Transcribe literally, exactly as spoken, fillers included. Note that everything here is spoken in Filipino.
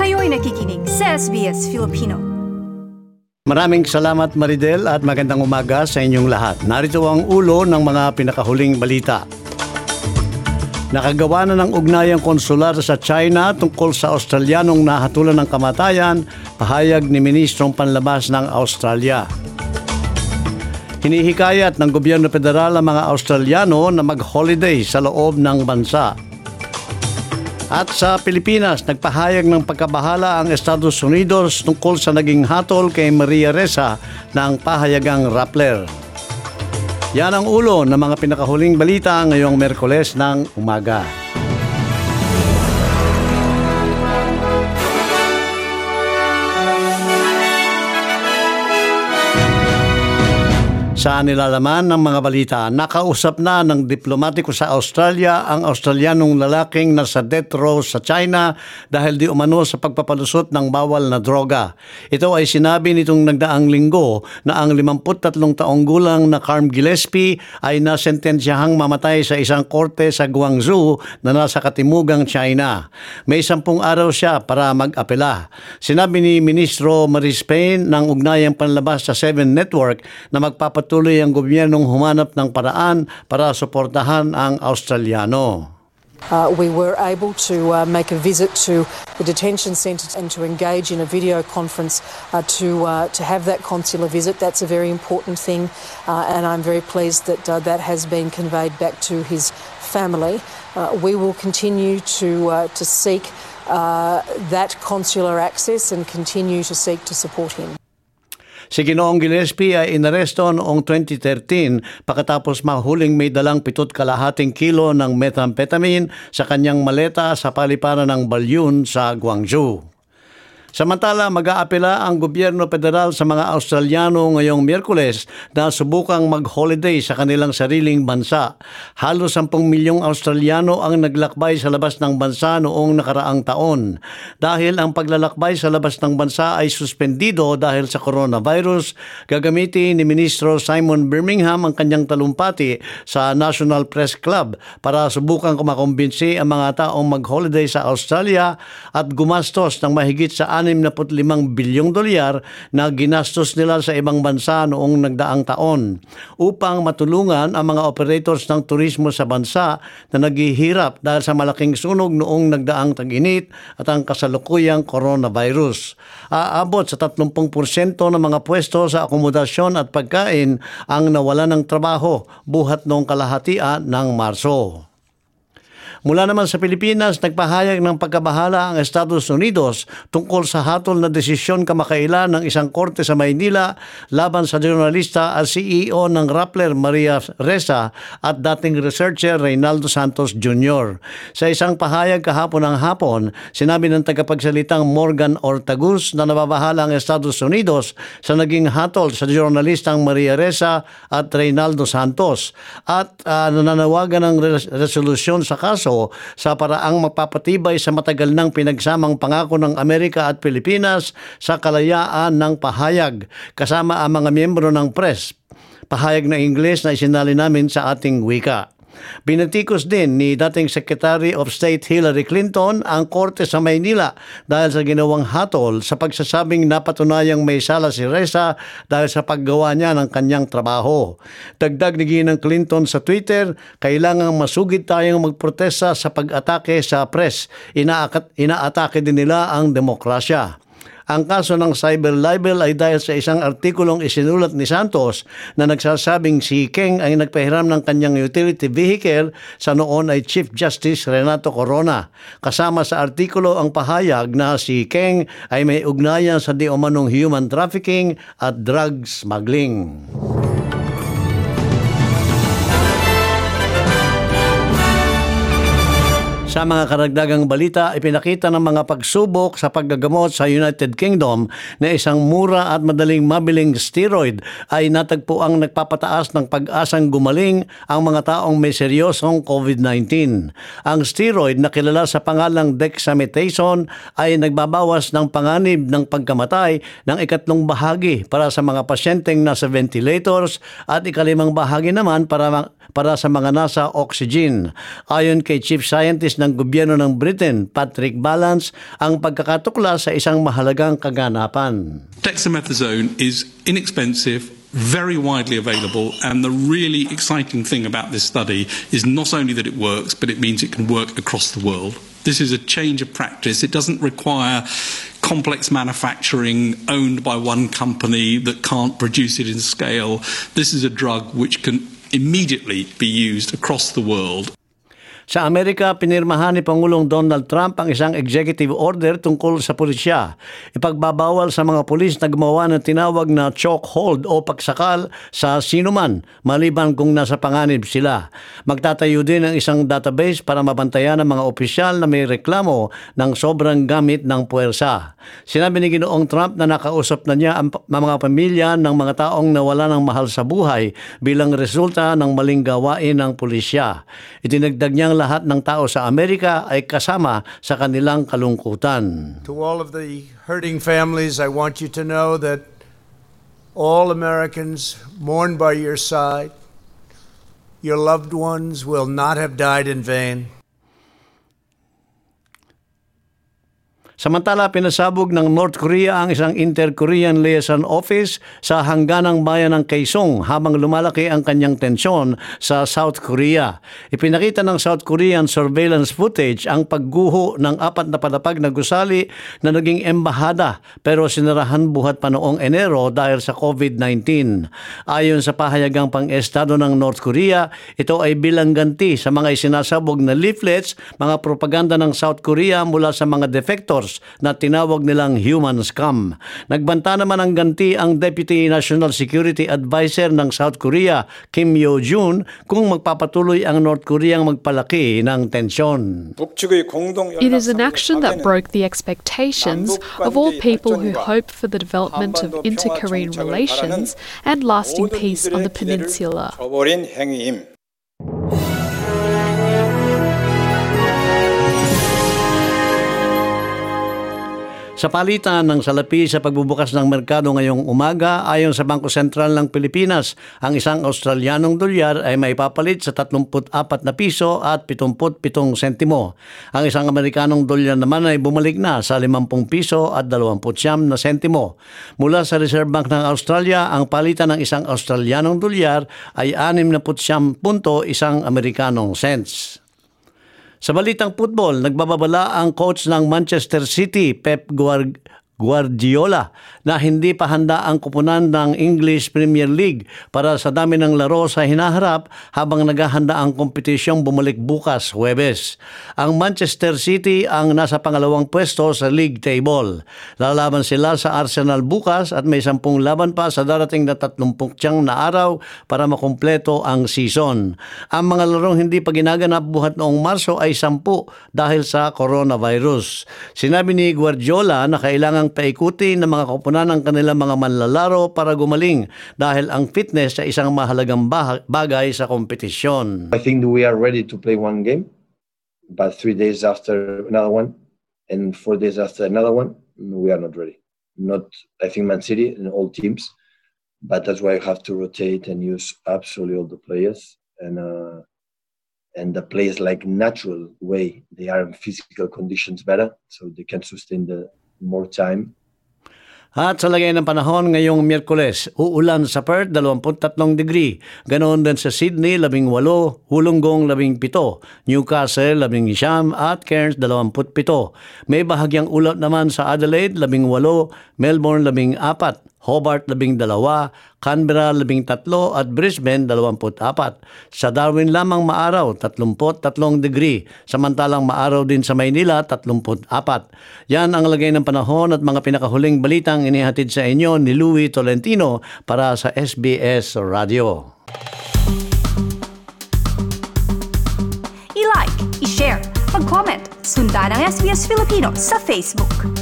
Kayo'y nakikinig sa S B S Filipino. Maraming salamat Maridel at magandang umaga sa inyong lahat. Narito ang ulo ng mga pinakahuling balita. Nakagawa na ng ugnayang konsular sa China tungkol sa Australianong nahatulan ng kamatayan, pahayag ni Ministrong Panlabas ng Australia. Hinihikayat ng gobyerno federal ang mga Australiano na mag-holiday sa loob ng bansa. At sa Pilipinas, nagpahayag ng pagkabahala ang Estados Unidos tungkol sa naging hatol kay Maria Ressa ng pahayagang Rappler. Yan ang ulo ng mga pinakahuling balita ngayong Miyerkules ng umaga. Sa nilalaman ng mga balita, nakausap na ng diplomatiko sa Australia ang Australianong lalaking nasa death row sa China dahil di umano sa pagpapalusot ng bawal na droga. Ito ay sinabi nitong nagdaang linggo na ang limamputtatlong taong gulang na Carm Gillespie ay nasentensyahang mamatay sa isang korte sa Guangzhou na nasa katimugang China. May sampung araw siya para mag-apela. Sinabi ni Ministro Marise Payne ng Ugnayang Panlabas sa Seven Network na magpapatuloy tuloy ang gobyernong humanap ng paraan para suportahan ang Australiano. Uh, we were able to uh, make a visit to the detention centre and to engage in a video conference uh, to uh, to have that consular visit. That's a very important thing, uh, and I'm very pleased that uh, that has been conveyed back to his family. Uh, we will continue to uh, to seek uh, that consular access and continue to seek to support him. Si Ginoong Gillespie ay inaresto noong twenty thirteen pagkatapos mahuling may dalang pitut kalahating kilo ng methamphetamine sa kanyang maleta sa paliparan ng Balyun sa Guangzhou. Samantala, mag-aapela ang gobyerno federal sa mga Australiano ngayong Miyerkules na subukang mag-holiday sa kanilang sariling bansa. Halos sampung milyong Australiano ang naglakbay sa labas ng bansa noong nakaraang taon. Dahil ang paglalakbay sa labas ng bansa ay suspendido dahil sa coronavirus, gagamitin ni Ministro Simon Birmingham ang kanyang talumpati sa National Press Club para subukang kumakumbinsi ang mga taong mag-holiday sa Australia at gumastos ng mahigit sa anim na limang bilyong dolyar na ginastos nila sa ibang bansa noong nagdaang taon upang matulungan ang mga operators ng turismo sa bansa na naghihirap dahil sa malaking sunog noong nagdaang tag-init at ang kasalukuyang coronavirus. Aabot sa tatlumpu porsyento ng mga pwesto sa akomodasyon at pagkain ang nawala ng trabaho buhat noong kalahatian ng Marso. Mula naman sa Pilipinas, nagpahayag ng pagkabahala ang Estados Unidos tungkol sa hatol na desisyon kamakailan ng isang korte sa Maynila laban sa journalista at C E O ng Rappler Maria Ressa at dating researcher Reynaldo Santos Junior Sa isang pahayag kahapon ng hapon, sinabi ng tagapagsalitang Morgan Ortagus na nababahala ang Estados Unidos sa naging hatol sa journalistang Maria Ressa at Reynaldo Santos at uh, nananawagan ng res- resolusyon sa kaso sa paraang magpapatibay sa matagal ng pinagsamang pangako ng Amerika at Pilipinas sa kalayaan ng pahayag kasama ang mga miyembro ng press. Pahayag na Ingles na isinali namin sa ating wika. Binatikos din ni dating Secretary of State Hillary Clinton ang korte sa Maynila dahil sa ginawang hatol sa pagsasabing napatunayang may sala si Ressa dahil sa paggawa niya ng kanyang trabaho. Dagdag ni Ginang Clinton sa Twitter, kailangang masugid tayong magprotesta sa pag-atake sa press. Inaakat, inaatake din nila ang demokrasya. Ang kaso ng cyber libel ay dahil sa isang artikulong isinulat ni Santos na nagsasabing si Keng ay nagpahiram ng kanyang utility vehicle sa noon ay Chief Justice Renato Corona. Kasama sa artikulo ang pahayag na si Keng ay may ugnayan sa di umanong human trafficking at drug smuggling. Sa mga karagdagang balita, ipinakita ng mga pagsubok sa paggagamot sa United Kingdom na isang mura at madaling mabiling steroid ay natagpo ang nagpapataas ng pag-asang gumaling ang mga taong may seryosong COVID nineteen. Ang steroid na kilala sa pangalang dexamethasone ay nagbabawas ng panganib ng pagkamatay ng ikatlong bahagi para sa mga pasyenteng nasa ventilators at ikalimang bahagi naman para para sa mga nasa oxygen. Ayon kay Chief Scientist na ng gobyerno ng Britain, Patrick Vallance, ang pagkakatukla sa isang mahalagang kaganapan. Dexamethasone is inexpensive, very widely available, and the really exciting thing about this study is not only that it works, but it means it can work across the world. This is a change of practice. It doesn't require complex manufacturing owned by one company that can't produce it in scale. This is a drug which can immediately be used across the world. Sa Amerika, pinirmahan ni Pangulong Donald Trump ang isang executive order tungkol sa pulisya. Ipagbabawal sa mga pulis na gumawa ng tinawag na chokehold o pagsakal sa sinuman, maliban kung nasa panganib sila. Magtatayo din ang isang database para mabantayan ang mga opisyal na may reklamo ng sobrang gamit ng puwersa. Sinabi ni Ginoong Trump na nakausap na niya ang mga pamilya ng mga taong nawala ng mahal sa buhay bilang resulta ng maling gawain ng pulisya. Itinagdag niyang lahat ng tao sa Amerika ay kasama sa kanilang kalungkutan. To all of the hurting families, I want you to know that all Americans mourn by your side. Your loved ones will not have died in vain. Samantala, pinasabog ng North Korea ang isang Inter-Korean Liaison Office sa hangganang bayan ng Kaesong habang lumalaki ang kanyang tensyon sa South Korea. Ipinakita ng South Korean surveillance footage ang pagguho ng apat na palapag na gusali na naging embahada pero sinarahan buhat pa noong Enero dahil sa COVID nineteen. Ayon sa pahayagang pang-estado ng North Korea, ito ay bilang ganti sa mga isinasabog na leaflets, mga propaganda ng South Korea mula sa mga defectors na tinawag nilang human scam. Nagbanta naman ang ganti ang Deputy National Security Advisor ng South Korea, Kim Yo-jun, kung magpapatuloy ang North Korea ang magpalaki ng tensyon. It is an action that broke the expectations of all people who hope for the development of inter-Korean relations and lasting peace on the peninsula. Sa palitan ng salapi sa pagbubukas ng merkado ngayong umaga, ayon sa Bangko Sentral ng Pilipinas, ang isang Australianong dolyar ay maipapalit sa tatlumput apat na piso at pitungput pitong sentimo. Ang isang Amerikanong dolyar naman ay bumalik na sa limampung piso at dalawamput siyam na sentimo. Mula sa Reserve Bank ng Australia, ang palitan ng isang Australianong dolyar ay anim na siyam punto isang Amerikanong cents. Sa balitang football, nagbababala ang coach ng Manchester City, Pep Guardiola, na hindi pa handa ang kupunan ng English Premier League para sa dami ng laro sa hinaharap habang naghahanda ang kompetisyong bumalik bukas Huwebes. Ang Manchester City ang nasa pangalawang pwesto sa league table. Lalaban sila sa Arsenal bukas at may sampung laban pa sa darating na tatlumpung tiyang na araw para makumpleto ang season. Ang mga larong hindi pa ginaganap buhat noong Marso ay sampu dahil sa coronavirus. Sinabi ni Guardiola na kailangan paikuti ng mga koponan ng kanilang mga manlalaro para gumaling dahil ang fitness ay isang mahalagang bagay sa kompetisyon. I think we are ready to play one game, but three days after another one, and four days after another one, we are not ready. Not, I think, Man City and all teams, but that's why I have to rotate and use absolutely all the players and uh, and the players like natural way they are in physical conditions better, so they can sustain the more time. At sa lagay ng panahon ngayong Miyerkules, uulan sa Perth, dalawampu't tatlong degree. Ganoon din sa Sydney, labing walo, Wollongong, labing pito, Newcastle, labing siyam, at Cairns, dalawamput pito. May bahagyang ulat naman sa Adelaide, labing walo, Melbourne, labing apat, Hobart, labing dalawa, Canberra, labing tatlo, at Brisbane, dalawamput apat. Sa Darwin lamang maaraw, tatlumput tatlong degree. Samantalang maaraw din sa Maynila, tatlumput apat. Yan ang lagay ng panahon at mga pinakahuling balitang inihatid sa inyo ni Louie Tolentino para sa S B S Radio. I-like, i-share, mag-comment, sundan ang S B S Filipino sa Facebook.